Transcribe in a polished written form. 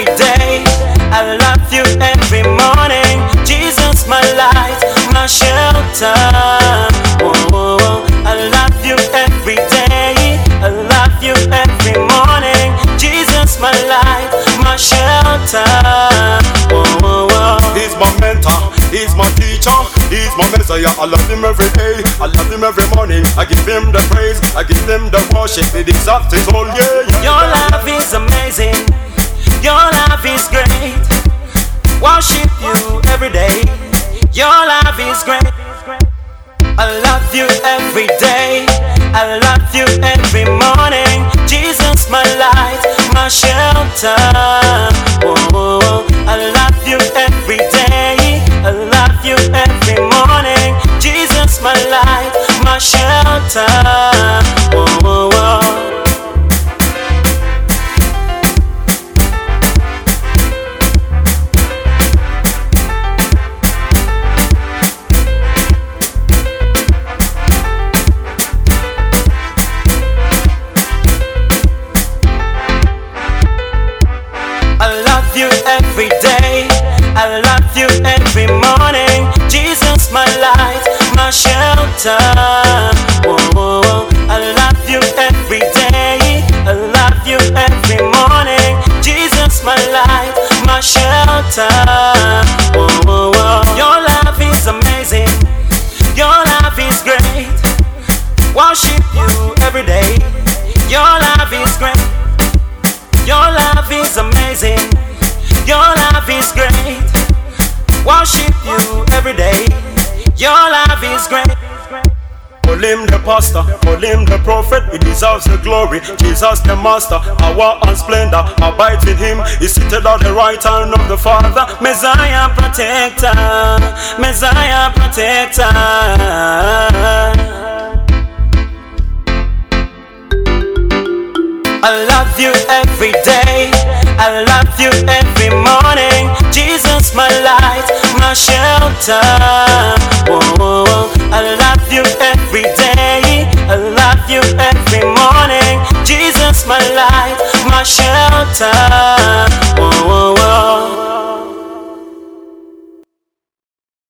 every day. I love you every morning. Jesus, my light, my shelter. Oh, I love you every day. I love you every morning. Jesus, my light, my shelter. He's my mentor, he's my teacher, he's my Messiah. I love him every day, I love him every morning. I give him the praise, I give him the worship. It exalts his whole, yeah. Your love is amazing, your love is great. Worship you every day, your love is great. I love you every day, I love you every morning. Jesus, my light, my shelter. Oh, I love you every day, I love you every morning. Jesus, my light, my shelter. Oh, I love you every day, I love you every morning. Jesus, my light, my shelter. Oh, I love you every day, I love you every morning. Jesus, my light, my shelter. Oh, your love is amazing, your love is great. Worship you every day, your love is great. Your love is amazing, your love is great. Worship you every day, your love is great. Call him the pastor, call him the prophet, he deserves the glory. Jesus the master, power and splendor, abide in him. He's seated at the right hand of the Father. Messiah protector, Messiah protector. I love you every day, I love you every morning. Jesus, my light, my shelter. Oh, I love you every day, I love you every morning. Jesus, my light, my shelter. Oh,